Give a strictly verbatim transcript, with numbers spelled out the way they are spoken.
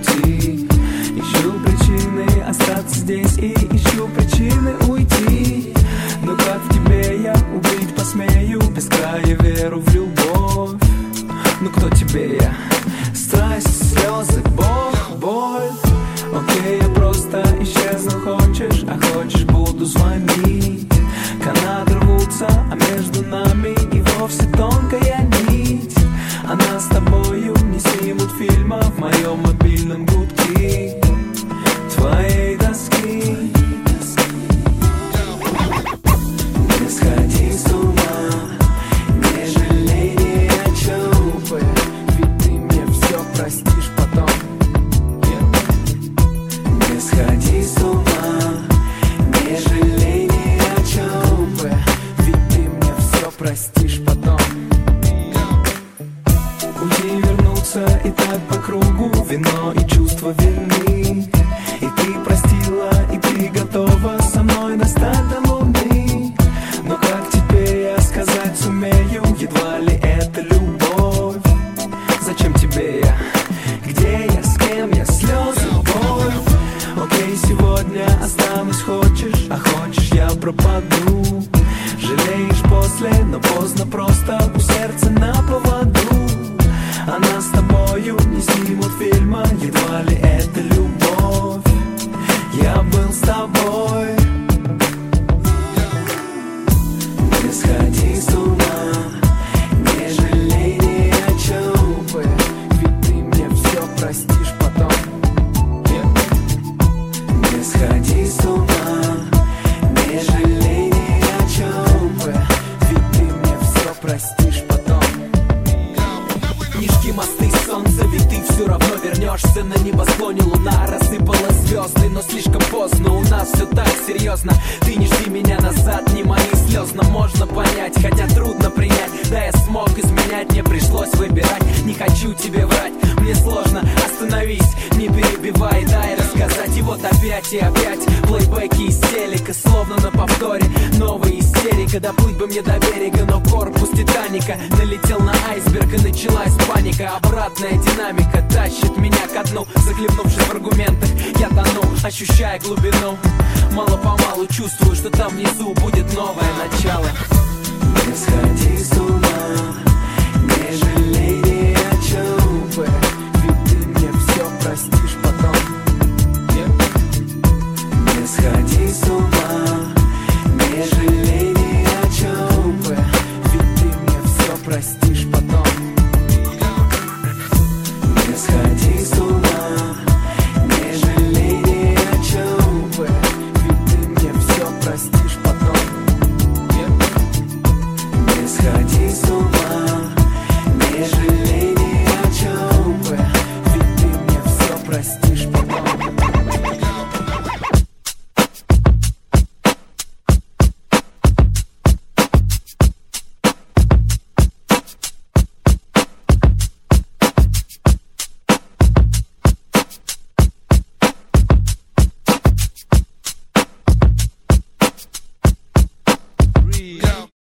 пути. Ищу причины остаться здесь и ищу причины уйти. Но как в тебе я убить посмею, без края веру в любовь. Ну кто тебе я? Страсть, слезы, боль, боль. Окей, я просто исчезну, хочешь, а хочешь буду звонить. Канаты рвутся, а между нами и вовсе тонкая нить. Она с тобою не снимут фильма в моем мобильном гудке твоей доски. Не сходи с ума, не жалей ни о чем, ведь ты мне все простишь потом. Не сходи с ума, не жалей ни о чем, ведь ты мне все простишь потом. Уйти, вернуться и так по кругу, вино и чувство вины. И ты простила, и ты готова со мной достать до луны. Но как теперь я сказать сумею, едва ли это любовь? Зачем тебе я? Где я? С кем я? Слезы, боль. Окей, сегодня останусь, хочешь, а хочешь я пропаду. Жалеешь после, но поздно, просто у сердца на поводу. Она с тобою не снимут фильма, едва ли это любовь. Я был с тобой. Не сходи с ума, не жалей ни о чем, ведь ты мне все простишь потом. Не сходи с ума, не жалей ни о чем, ведь ты мне все простишь потом. Нижки, мосты, солнце, ведь ты все равно вернешься. На небосклоне луна рассыпала звезды, но слишком поздно, у нас все так серьезно. Ты не жди меня назад, не мои слезно можно понять, хотя трудно принять. Да, я смог изменять, мне пришлось выбирать. Не хочу тебе врать, мне сложно, остановись, не перебивай, дай рассказать. И вот опять и опять плейбеки из телека, словно на повторе новая истерика. Доплыть бы мне до берега, но корпус Титаника налетел на айсберг и началась паника. Обратная динамика тащит меня ко дну, захлебнувшись в аргументах, я тону, ощущая глубину. Мало-помалу чувствую, что там внизу будет новое начало. Не сходи с ума,